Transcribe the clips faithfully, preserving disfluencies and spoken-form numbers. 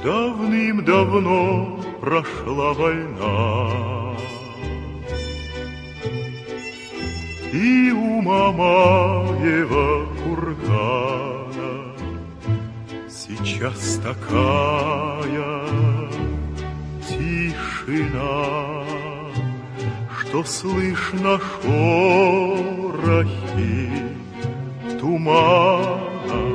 Давным-давно прошла война, и у Мамаева кургана сейчас такая тишина, что слышно шорохи тумана,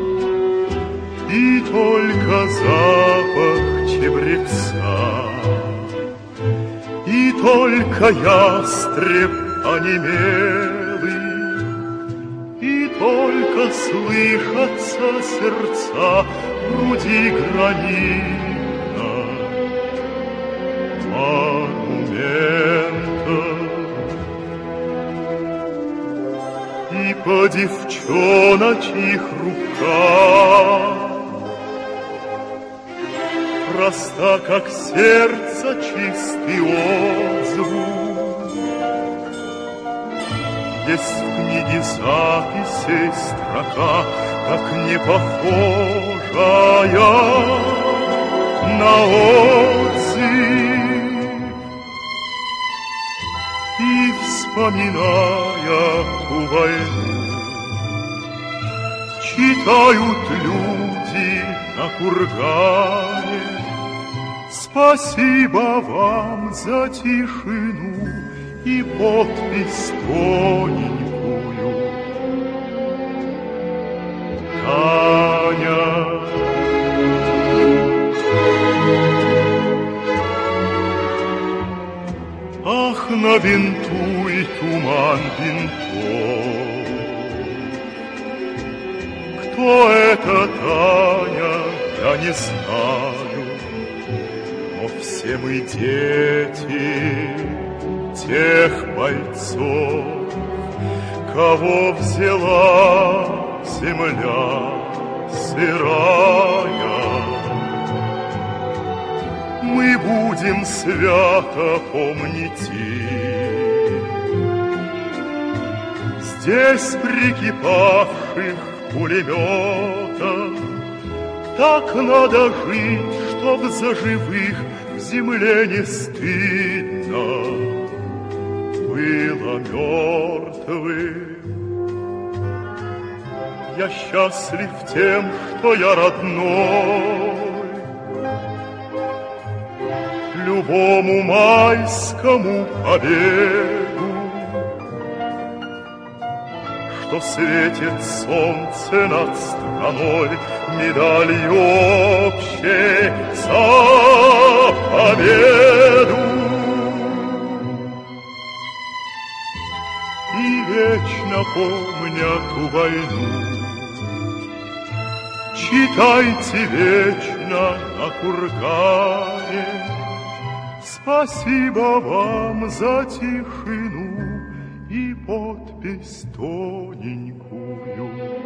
и только запах чебреца, и только ястреб онемелый, и только слышатся сердца в груди гранита монумента. И по девчоночьих руках проста, как сердце, чистый отзвук. Есть в книге записей строка, так не похожая на отзыв. И, вспоминая ту войну, читают люди на кургане: спасибо вам за тишину и подпись тоненькую. Таня. Ах, набинтуй туман бинтов. Кто это, Таня, я не знаю, но все мы дети тех бойцов, кого взяла земля сырая. Мы будем свято помнить их, здесь прикипавших пулеметов. Так надо жить, чтоб за живых в земле не стыдно было мертвым. Я счастлив тем, что я родной любому майскому побегу, что светит солнце над страной медалью общей за победу. И вечно помня ту войну, читайте вечно на кургане: спасибо вам за тишину и подпись тоненькую.